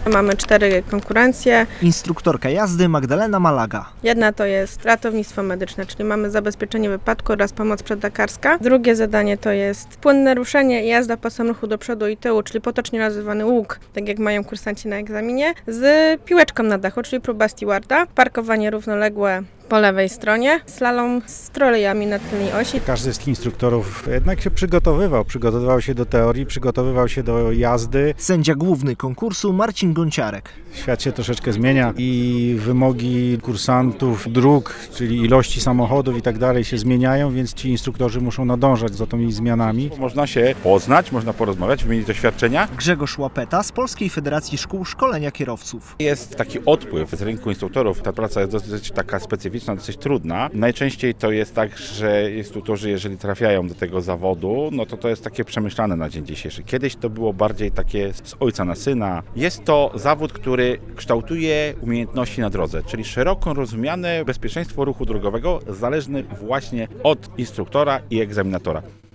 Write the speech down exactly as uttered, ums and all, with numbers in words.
Mamy cztery konkurencje. Instruktorka jazdy Magdalena Malaga. Jedna to jest ratownictwo medyczne, czyli mamy zabezpieczenie wypadku oraz pomoc przedlekarska. Drugie zadanie to jest płynne ruszenie i jazda pasem ruchu do przodu i tyłu, czyli potocznie nazywany łuk, tak jak mają kursanci na egzaminie, z piłeczką na dachu, czyli próba stewarda. Parkowanie równoległe po lewej stronie, slalom z trolejami na tylnej osi. Każdy z instruktorów jednak się przygotowywał, przygotowywał się do teorii, przygotowywał się do jazdy. Sędzia główny konkursu Marcin Gonciarek. Świat się troszeczkę zmienia i wymogi kursantów, dróg, czyli ilości samochodów i tak dalej się zmieniają, więc ci instruktorzy muszą nadążać za tymi zmianami. Można się poznać, można porozmawiać, wymienić doświadczenia. Grzegorz Łapeta z Polskiej Federacji Szkół Szkolenia Kierowców. Jest taki odpływ z rynku instruktorów. Ta praca jest dosyć taka specyficzna, dosyć trudna. Najczęściej to jest tak, że instruktorzy, jeżeli trafiają do tego zawodu, no to to jest takie przemyślane na dzień dzisiejszy. Kiedyś to było bardziej takie z ojca na syna. Jest to zawód, który kształtuje umiejętności na drodze, czyli szeroko rozumiane bezpieczeństwo ruchu drogowego zależne właśnie od instruktora i egzaminatora.